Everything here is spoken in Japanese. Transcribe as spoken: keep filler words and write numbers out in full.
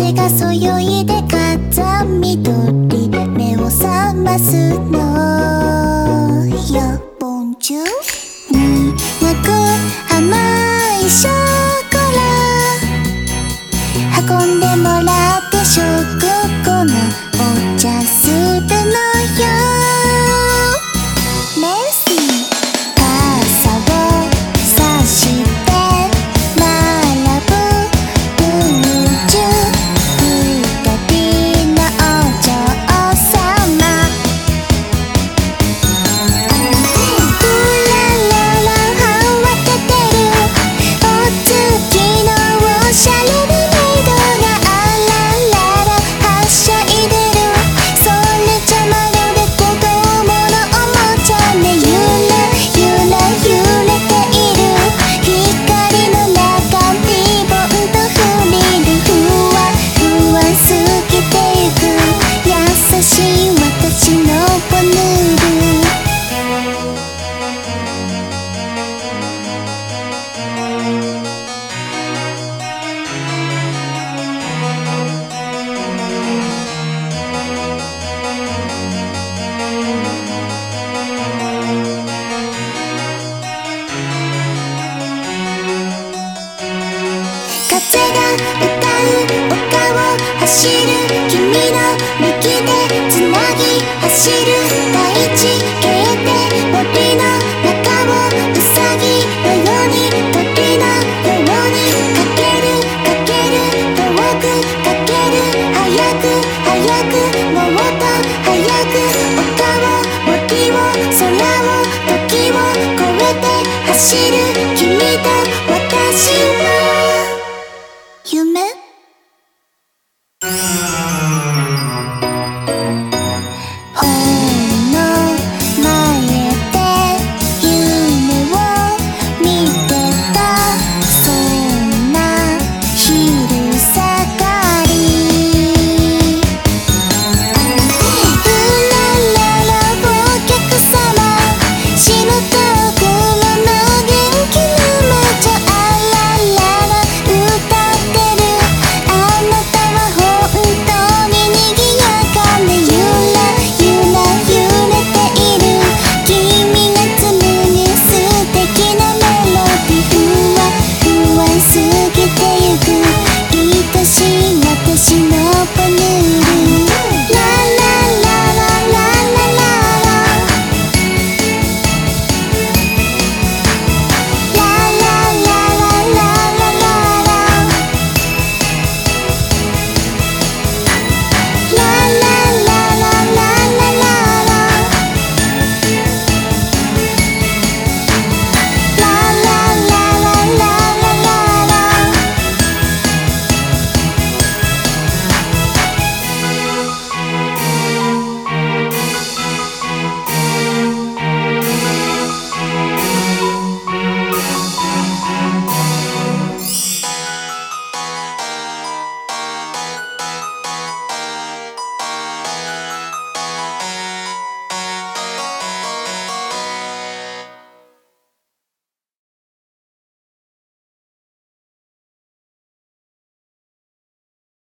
風がそよいで風緑目を覚ますのよ。ボンジュになく甘いショコラ運んでもらって食後のお茶するのよ。メッシー傘をさして並ぶブージュ二人のお嬢様。うららら慌ててるお月のおしゃれなメイドがあらららはしゃいでる。それじゃまるで子供のおもちゃね。ゆらゆら揺れている光の中リボンとフリルふわふわ過ぎてゆく優しい私のポヌール。風が歌う丘を走る君の右でつなぎ走る大地形で森の中をウサギのように鳥のようにかけるかける遠くかける早く早くもっと早く丘を森を空を時を越えて走る君と私は夢